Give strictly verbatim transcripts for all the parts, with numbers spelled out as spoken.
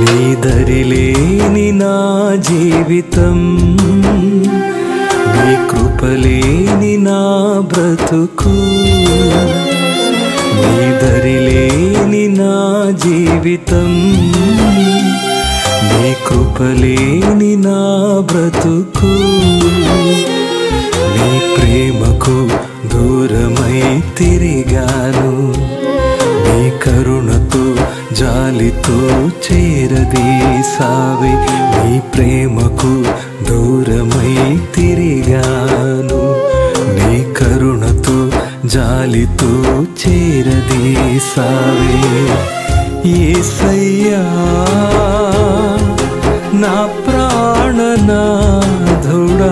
నీ దరిలేని నా జీవితం, నీ కృపలేని నా బ్రతుకు. నీ దరిలేని నా జీవితం, నీ కృపలేని నా బ్రతుకు. నీ ప్రేమకు దూరమై తిరిగాను, నీ కరుణతో జాలితో చేరదీసావే. నీ ప్రేమకు దూరమై తిరిగాను, నీ కరుణతో జాలితో చేరదీసావే. యేసయ్యా నా ప్రాణనాథుడా,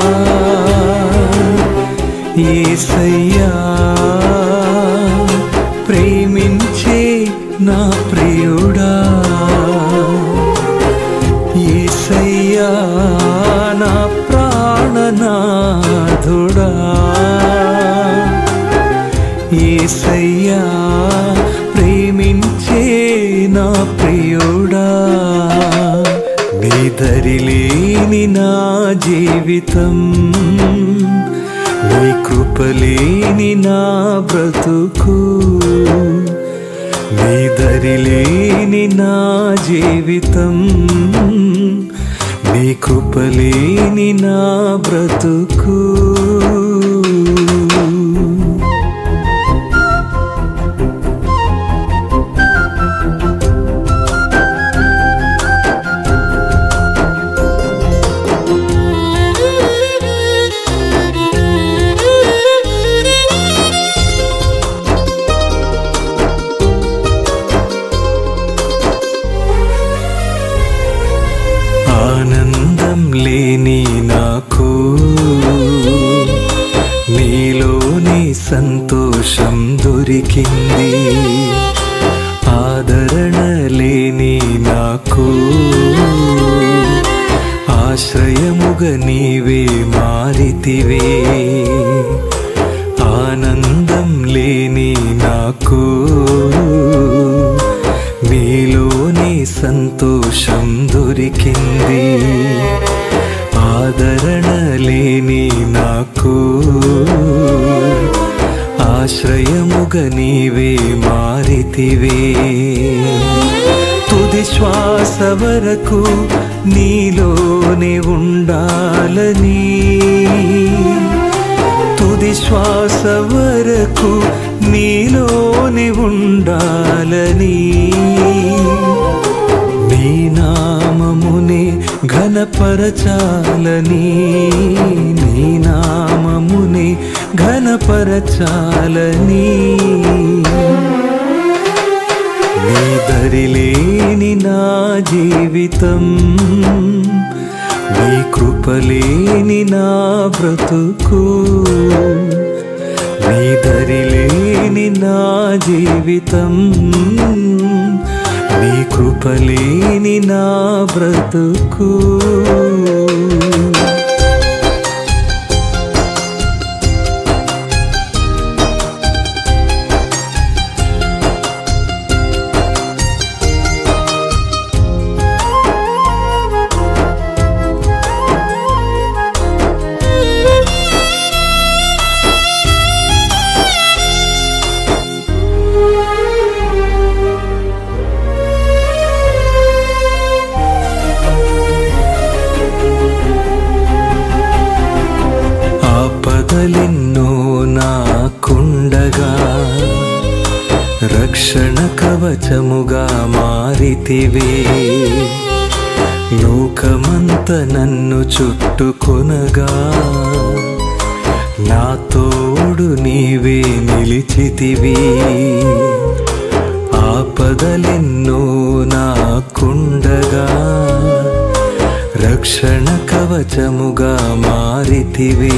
యేసయ్యా ప్రేమించే నా ప్రియుడా. యేసయ్యా నా ప్రాణనాథుడా, యేసయ్యా ప్రేమించే నా ప్రియుడా. నీ దరిలేని నా జీవితం, నీ కృపలేని నా బ్రతుకు. నీ దరిలేని నా జీవితం, నీ కృపలేని నా బ్రతుకు. ఆనందం లేని నాకు నీలోని సంతోషం దొరికింది. ఆదరణ లేని నాకు ఆశ్రయముగా నీవే మారితివే. ఆనందం లేని నాకు నీలోని సంతోషం దొరికింది. ఆదరణ లేని నాకు ఆశ్రయముగా నీవే మారితివే. తుది శ్వాస వరకు నీలోనే ఉండాలని, తుది శ్వాస వరకు నీలోనే ఉండాలని, నీ నామమునే ఘనపరచాలని, నీ నామమునే ఘనపరచాలని. నీ దరిలేని నా జీవితం, నీ కృపలేని నా బ్రతుకు. నీ దరిలేని నా జీవితం, నీ కృపలేని నా బ్రతుకు. ఆపదలెన్నో నాకుండగా రక్షణ కవచముగా మారితివే. లోకమంత నన్ను చుట్టుకొనగా నా తోడు నీవే నిలిచితివి. ఆపదలెన్నో నాకుండగా రక్షణ కవచముగా మారితివే.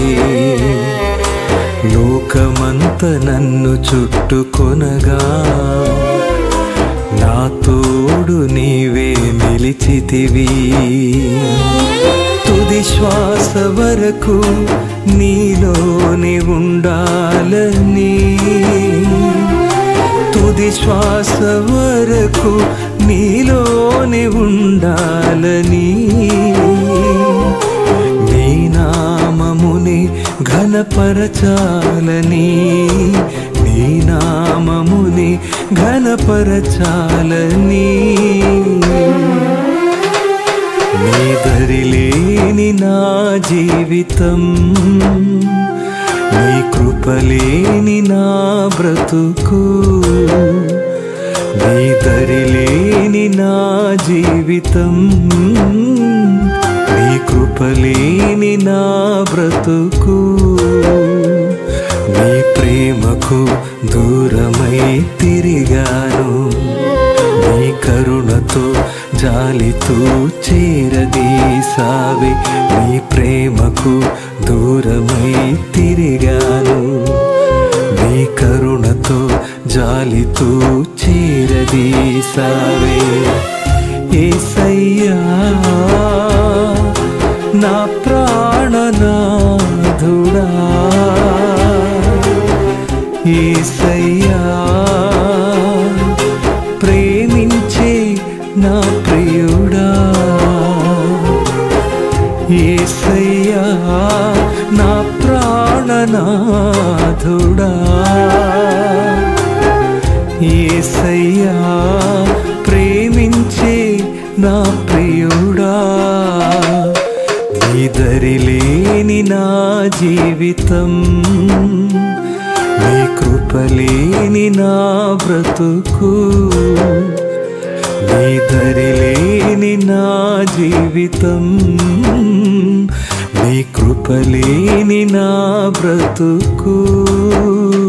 లోకమంత నన్ను చుట్టుకొనగా నా తోడు నీవే నిలిచితివి. తుది శ్వాస వరకు నీలోనే ఉండాలని, తుది శ్వాస వరకు నీలోనే ఉండాలని, ఉండాలని నీ నామముని ఘనపరచాలని నీ నామముని ఘనపరచాలని నీ దరిలేని నా జీవితం నీ కృపలేని నా బ్రతుకు నీ దరిలేని నా జీవితం నీ కృపలేని నా బ్రతుకు నీ ప్రేమకు దూరమై తిరిగాను నీ కరుణతో జాలితో చేరదీసావే నీ ప్రేమకు దూరమై తిరిగాను నీ కరుణతో జాలితో చేరదీసావే యేసయ్యా నా ప్రాణనాథుడా యేసయ్యా ప్రేమించే నా ప్రియుడా యేసయ్యా నా ప్రాణనాథుడా యేసయ్యా ప్రేమించే నా ప్రియుడా నీ దరిలేని నా జీవితం నీ కృపలేని నా బ్రతుకు నీ దరిలేని నా జీవితం నీ కృపలేని నా బ్రతుకు